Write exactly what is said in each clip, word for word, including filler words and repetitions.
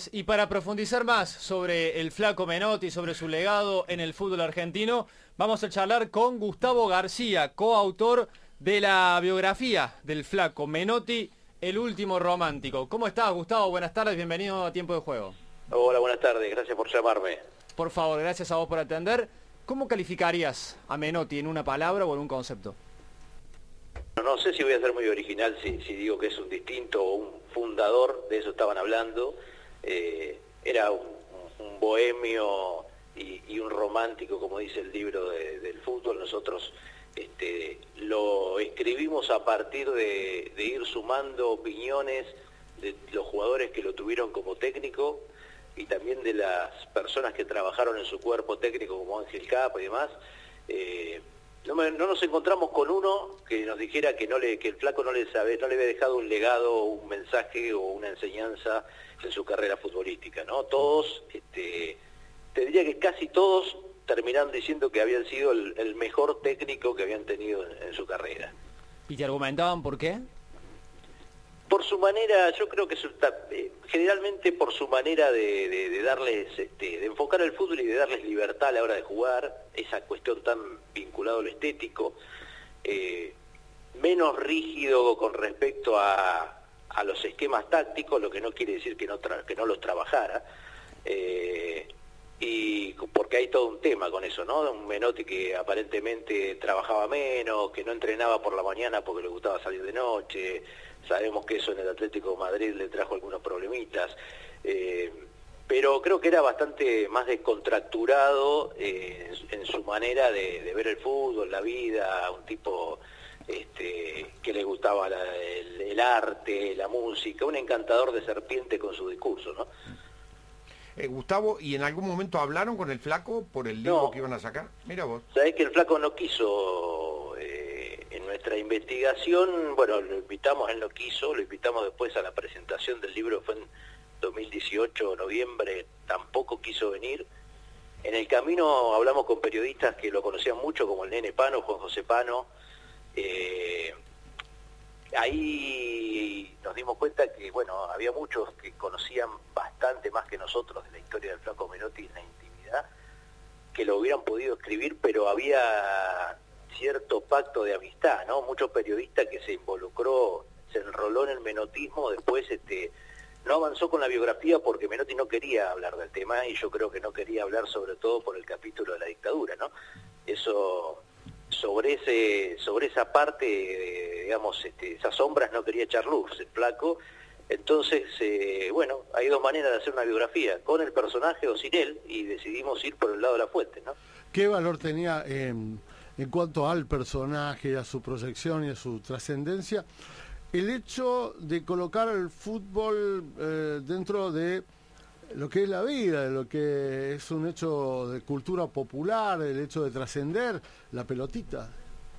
gracias. Y para profundizar más sobre el Flaco Menotti, sobre su legado en el fútbol argentino, vamos a charlar con Gustavo García, coautor de la biografía del Flaco Menotti, El último romántico. ¿Cómo estás, Gustavo? Buenas tardes, bienvenido a Tiempo de Juego. Hola, buenas tardes, gracias por llamarme. Por favor, gracias a vos por atender. ¿Cómo calificarías a Menotti en una palabra o en un concepto? No, no sé si voy a ser muy original si, si digo que es un distinto o un fundador, de eso estaban hablando. Eh, era un, un bohemio y, y un romántico, como dice el libro de, del fútbol. Nosotros este, lo escribimos a partir de, de ir sumando opiniones de los jugadores que lo tuvieron como técnico y también de las personas que trabajaron en su cuerpo técnico, como Ángel Capa y demás. Eh, no, me, no nos encontramos con uno que nos dijera que no le que el Flaco no le sabe, no le había dejado un legado, un mensaje o una enseñanza en su carrera futbolística, ¿no? Todos, este, te diría que casi todos terminaron diciendo que habían sido el, el mejor técnico que habían tenido en, en su carrera. ¿Y te argumentaban por qué? Por su manera, yo creo que su, eh, generalmente por su manera de, de, de darles, este, de enfocar el fútbol y de darles libertad a la hora de jugar, esa cuestión tan vinculada a lo estético, eh, menos rígido con respecto a, a los esquemas tácticos, lo que no quiere decir que no, tra que no los trabajara, eh, y porque hay todo un tema con eso, ¿no? Un Menotti que aparentemente trabajaba menos, que no entrenaba por la mañana porque le gustaba salir de noche. Sabemos que eso en el Atlético de Madrid le trajo algunos problemitas, eh, pero creo que era bastante más descontracturado eh, en, en su manera de, de ver el fútbol, la vida, un tipo este, que le gustaba la, el, el arte, la música, un encantador de serpiente con su discurso, ¿no? Eh, Gustavo, ¿y en algún momento hablaron con el Flaco por el libro no. que iban a sacar? Mira vos. Sabés que el Flaco no quiso, eh, en nuestra investigación, bueno, lo invitamos, él no quiso, lo invitamos después a la presentación del libro, fue en dos mil dieciocho, noviembre, tampoco quiso venir. En el camino hablamos con periodistas que lo conocían mucho, como el Nene Pano, Juan José Pano. Eh, ahí nos dimos cuenta que, bueno, había muchos que conocían bastante más que nosotros de la historia del Flaco Menotti en la intimidad, que lo hubieran podido escribir, pero había cierto pacto de amistad, ¿no? Muchos periodistas que se involucró, se enroló en el menotismo, después este, no avanzó con la biografía porque Menotti no quería hablar del tema, y yo creo que no quería hablar sobre todo por el capítulo de la dictadura, ¿no? Eso, sobre ese, sobre esa parte, digamos, este, esas sombras no quería echar luz, el Flaco. Entonces, eh, bueno, hay dos maneras de hacer una biografía, con el personaje o sin él, y decidimos ir por el lado de la fuente, ¿no? ¿Qué valor tenía eh, en cuanto al personaje, a su proyección y a su trascendencia, el hecho de colocar el fútbol eh, dentro de lo que es la vida, de lo que es un hecho de cultura popular, el hecho de trascender la pelotita?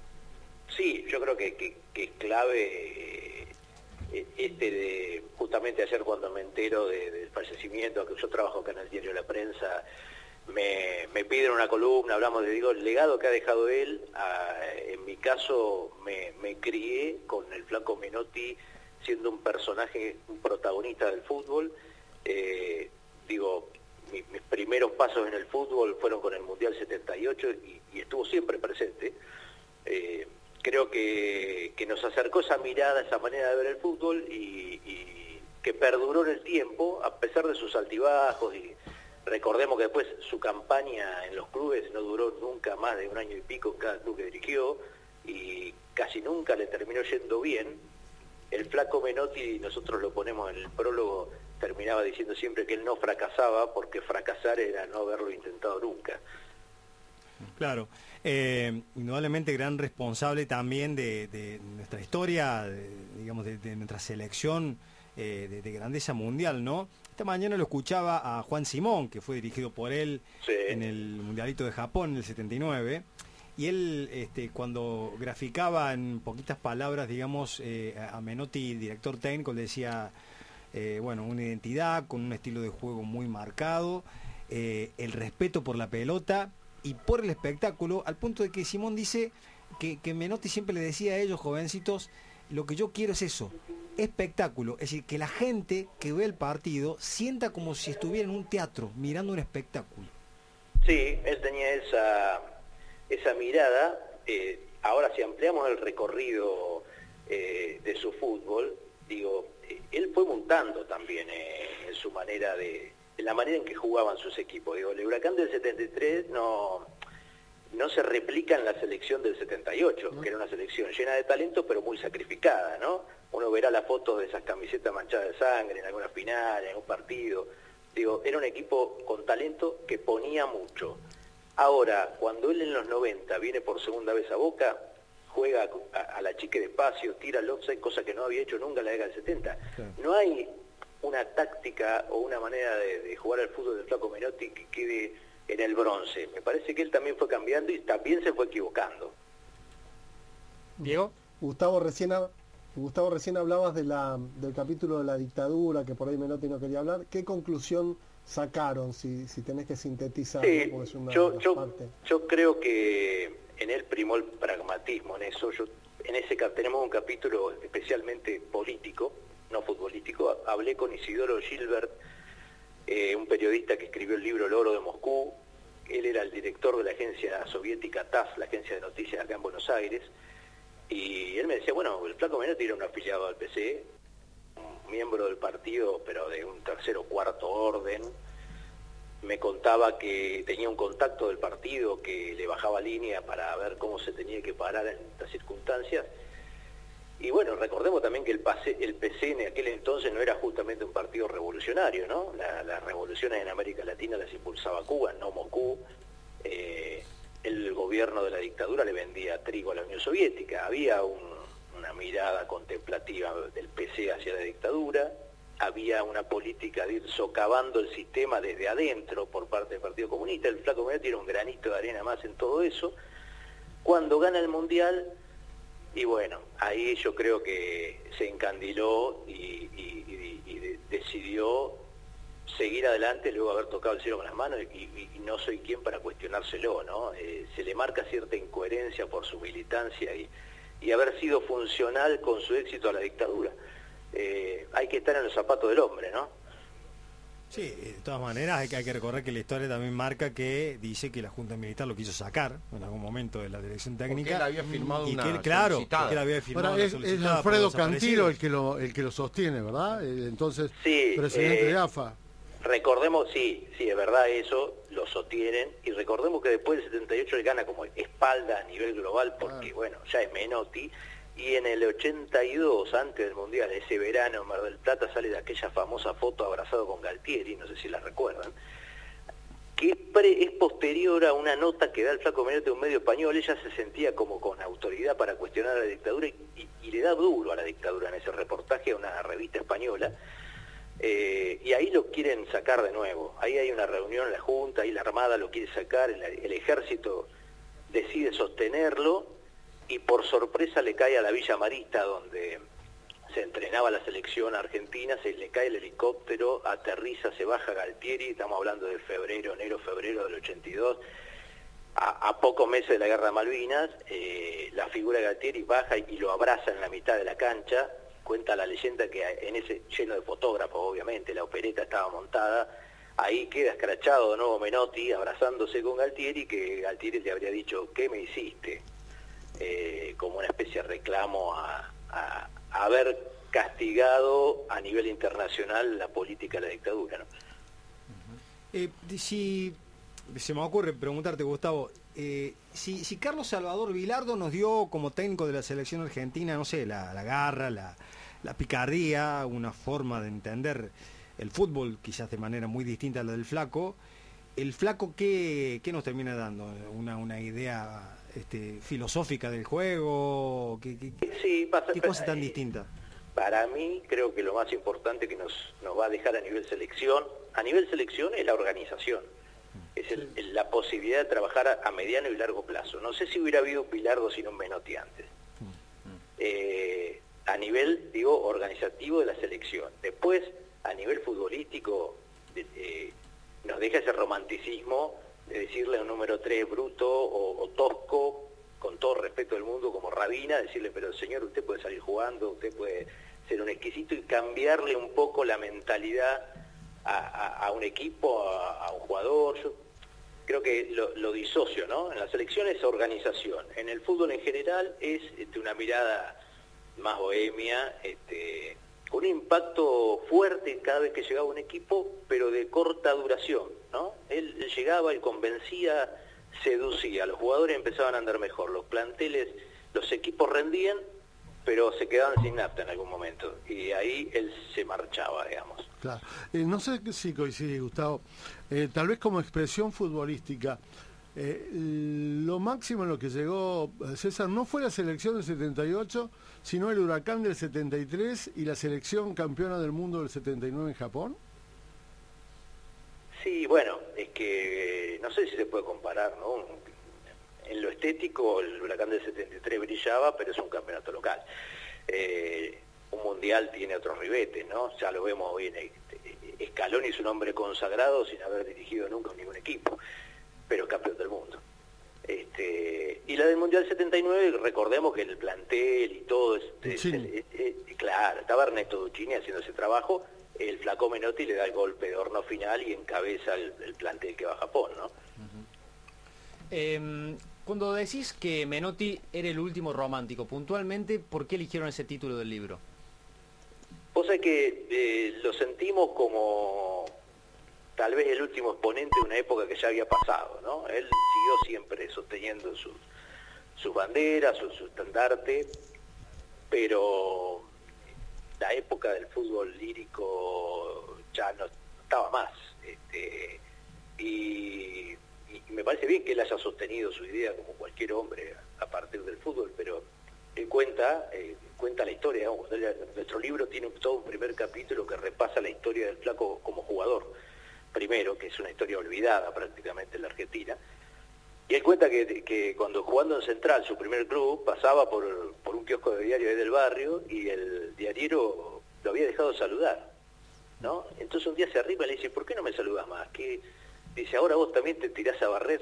Sí, yo creo que, que, que es clave eh, este de, justamente ayer cuando me entero de, del fallecimiento, que yo trabajo acá en el diario La Prensa, me, me piden una columna, hablamos de, digo, el legado que ha dejado él. A, en mi caso me, me crié con el Flaco Menotti siendo un personaje, un protagonista del fútbol. Eh, digo, mi, mis primeros pasos en el fútbol fueron con el Mundial setenta y ocho y, y estuvo siempre presente. Eh, creo que, que nos acercó esa mirada, esa manera de ver el fútbol y, y que perduró en el tiempo, a pesar de sus altibajos. Y recordemos que después su campaña en los clubes no duró nunca más de un año y pico en cada club que dirigió, y casi nunca le terminó yendo bien. El Flaco Menotti, nosotros lo ponemos en el prólogo, terminaba diciendo siempre que él no fracasaba, porque fracasar era no haberlo intentado nunca. Claro, eh, indudablemente gran responsable también de, de nuestra historia, de, digamos, de, de nuestra selección eh, de, de grandeza mundial, ¿no? Esta mañana lo escuchaba a Juan Simón, que fue dirigido por él sí. en el Mundialito de Japón en el setenta y nueve, y él este, cuando graficaba en poquitas palabras, digamos, eh, a Menotti, director técnico, le decía, eh, bueno, una identidad con un estilo de juego muy marcado, eh, el respeto por la pelota y por el espectáculo, al punto de que Simón dice que, que Menotti siempre le decía a ellos, jovencitos, lo que yo quiero es eso, espectáculo, es decir, que la gente que ve el partido sienta como si estuviera en un teatro mirando un espectáculo. Sí, él tenía esa, esa mirada. Eh, ahora si ampliamos el recorrido eh, de su fútbol, digo, eh, él fue mutando también eh, en su manera de, en la manera en que jugaban sus equipos. Digo, el Huracán del setenta y tres no, no se replica en la selección del setenta y ocho, ¿no? Que era una selección llena de talento pero muy sacrificada, ¿no? Uno verá las fotos de esas camisetas manchadas de sangre en alguna final, en un partido. Digo, era un equipo con talento que ponía mucho. Ahora, cuando él en los noventa viene por segunda vez a Boca, juega a, a la chique despacio, tira el offside, cosa que no había hecho nunca en la década del setenta. Sí. No hay una táctica o una manera de, de jugar al fútbol del Flaco Menotti que quede en el bronce. Me parece que él también fue cambiando y también se fue equivocando. Diego. Gustavo, recién, Gustavo, recién hablabas de la, del capítulo de la dictadura, que por ahí Menotti no quería hablar. ¿Qué conclusión sacaron, si, si tenés que sintetizar? Sí, ¿no? Es una, yo, una yo, parte. yo creo que en él primó el pragmatismo en eso. Yo, en ese tenemos un capítulo especialmente político, no futbolístico. Hablé con Isidoro Gilbert, eh, un periodista que escribió el libro El Oro de Moscú. Él era el director de la agencia soviética T A S, la agencia de noticias acá en Buenos Aires, y él me decía, bueno, el Flaco Menotti era un afiliado al P C E, un miembro del partido, pero de un tercer o cuarto orden. Me contaba que tenía un contacto del partido que le bajaba línea para ver cómo se tenía que parar en estas circunstancias. Y bueno, recordemos también que el, el P C en aquel entonces no era justamente un partido revolucionario, ¿no? La, las revoluciones en América Latina las impulsaba Cuba, no Moscú. Eh, el gobierno de la dictadura le vendía trigo a la Unión Soviética. Había un, una mirada contemplativa del P C hacia la dictadura. Había una política de ir socavando el sistema desde adentro por parte del Partido Comunista. El Flaco Menotti era un granito de arena más en todo eso. Cuando gana el Mundial, y bueno, ahí yo creo que se encandiló y, y, y, y de, decidió seguir adelante luego de haber tocado el cielo con las manos, y, y, y no soy quien para cuestionárselo, ¿no? Eh, se le marca cierta incoherencia por su militancia y, y haber sido funcional con su éxito a la dictadura. Eh, hay que estar en los zapatos del hombre, ¿no? Sí, de todas maneras hay que, hay que recordar que la historia también marca que dice que la Junta Militar lo quiso sacar en algún momento de la dirección técnica. Porque él había firmado y una que él, claro, solicitada. que él había firmado Ahora, es, una es Alfredo Cantilo el que lo el que lo sostiene, ¿verdad? Entonces, sí, presidente eh, de A F A. Recordemos, sí, sí, es verdad eso, lo sostienen, y recordemos que después del setenta y ocho él gana como espalda a nivel global, porque, ah. bueno, ya es Menotti. Y en el ochenta y dos, antes del Mundial, ese verano en Mar del Plata, sale de aquella famosa foto abrazado con Galtieri, no sé si la recuerdan, que pre, es posterior a una nota que da el Flaco Menotti de un medio español. Ella se sentía como con autoridad para cuestionar a la dictadura y, y, y le da duro a la dictadura en ese reportaje a una revista española, eh, y ahí lo quieren sacar de nuevo. Ahí hay una reunión en la Junta, ahí la Armada lo quiere sacar, el, el Ejército decide sostenerlo, y por sorpresa le cae a la Villa Marista, donde se entrenaba la selección argentina, se le cae el helicóptero, aterriza, se baja Galtieri, estamos hablando de febrero, enero, febrero del ochenta y dos, a, a pocos meses de la Guerra de Malvinas, eh, la figura de Galtieri baja y, y lo abraza en la mitad de la cancha. Cuenta la leyenda que en ese, lleno de fotógrafos obviamente, la opereta estaba montada, ahí queda escrachado de nuevo Menotti abrazándose con Galtieri, que Galtieri le habría dicho, ¿qué me hiciste? Eh, como una especie de reclamo a, a, a haber castigado a nivel internacional la política de la dictadura, ¿no? Eh, si se me ocurre preguntarte, Gustavo, eh, si, si Carlos Salvador Vilardo nos dio como técnico de la selección argentina, no sé, la, la garra, la, la picardía, una forma de entender el fútbol quizás de manera muy distinta a la del Flaco, ¿el Flaco qué, qué nos termina dando? ¿Una, una idea este, filosófica del juego? ¿Qué, qué, sí, pasa, ¿qué cosa tan distinta? Para mí, creo que lo más importante que nos, nos va a dejar a nivel selección, a nivel selección es la organización, es el, el, la posibilidad de trabajar a, a mediano y largo plazo. No sé si hubiera habido un Bilardo sin un Menotti antes. Eh, a nivel, digo, organizativo de la selección. Después, a nivel futbolístico, eh, nos deja ese romanticismo de decirle a un número tres bruto o, o tosco, con todo respeto del mundo, como Rabina, decirle, pero señor, usted puede salir jugando, usted puede ser un exquisito y cambiarle un poco la mentalidad a, a, a un equipo, a, a un jugador. Yo creo que lo, lo disocio, ¿no? En la selección es organización, en el fútbol en general es este, una mirada más bohemia, este, con un impacto fuerte cada vez que llegaba un equipo, pero de corta duración, ¿no? Él, él llegaba, él convencía, seducía, los jugadores empezaban a andar mejor, los planteles, los equipos rendían, pero se quedaban sin nafta en algún momento, y ahí él se marchaba, digamos. Claro. Eh, no sé si coincide, Gustavo, eh, tal vez como expresión futbolística, eh, lo máximo en lo que llegó César no fue la selección del setenta y ocho, sino el Huracán del setenta y tres y la selección campeona del mundo del setenta y nueve en Japón. Sí, bueno, es que no sé si se puede comparar, ¿no? En lo estético el Huracán del setenta y tres brillaba, pero es un campeonato local. Eh, un mundial tiene otros ribetes, ¿no? Ya lo vemos hoy en este, Scaloni es un hombre consagrado sin haber dirigido nunca ningún equipo, pero campeón del mundo. Este, y la del Mundial setenta y nueve, recordemos que el plantel y todo, este, sí. es, es, es, claro, estaba Ernesto Duccini haciendo ese trabajo, el Flaco Menotti le da el golpe de horno final y encabeza el, el plantel que va a Japón, ¿no? Uh-huh. eh, cuando decís que Menotti era el último romántico, puntualmente, ¿por qué eligieron ese título del libro? Vos sabés que eh, lo sentimos como tal vez el último exponente de una época que ya había pasado, ¿no? Él siguió siempre sosteniendo sus, sus banderas, su, su estandarte, pero la época del fútbol lírico ya no estaba más. Este, y, y me parece bien que él haya sostenido su idea como cualquier hombre a partir del fútbol, pero él cuenta, eh, cuenta la historia, ¿no? Cuando él, nuestro libro tiene todo un primer capítulo que repasa la historia del Flaco como jugador, primero, que es una historia olvidada prácticamente en la Argentina, y él cuenta que, que cuando jugando en Central, su primer club, pasaba por, por un kiosco de diario ahí del barrio y el diariero lo había dejado saludar, ¿no? Entonces un día se arriba y le dice, ¿por qué no me saludas más? Que dice, ahora vos también te tirás a barrer.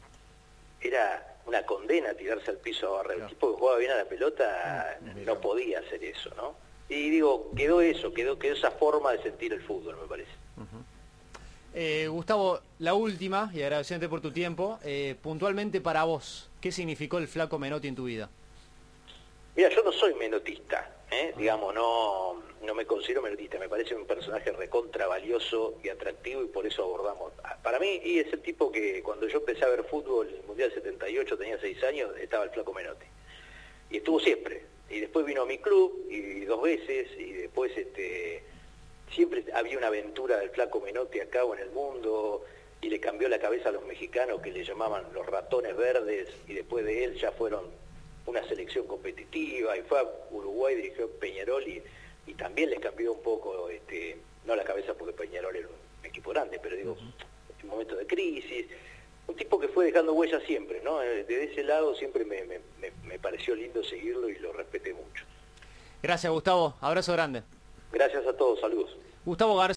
Era una condena tirarse al piso a barrer. El tipo que jugaba bien a la pelota no podía hacer eso, ¿no? Y digo, quedó eso, quedó, quedó esa forma de sentir el fútbol, me parece. Uh-huh. Eh, Gustavo, la última, y agradeciéndote por tu tiempo, eh, puntualmente para vos, ¿qué significó el Flaco Menotti en tu vida? Mira, yo no soy menotista, ¿eh? uh-huh. digamos, no, no me considero menotista, me parece un personaje recontra valioso y atractivo y por eso abordamos. Para mí, y es el tipo que cuando yo empecé a ver fútbol, el Mundial setenta y ocho, tenía seis años, estaba el Flaco Menotti. Y estuvo siempre. Y después vino a mi club, y dos veces, y después este... siempre había una aventura del Flaco Menotti acá o en el mundo, y le cambió la cabeza a los mexicanos que le llamaban los ratones verdes, y después de él ya fueron una selección competitiva, y fue a Uruguay, dirigió Peñarol, y, y también les cambió un poco, este, no la cabeza porque Peñarol era un equipo grande, pero digo, uh-huh. en momentos de crisis, un tipo que fue dejando huellas siempre, ¿no? Desde ese lado siempre me, me, me, me pareció lindo seguirlo y lo respeté mucho. Gracias, Gustavo, abrazo grande. Gracias a todos, saludos. Gustavo García.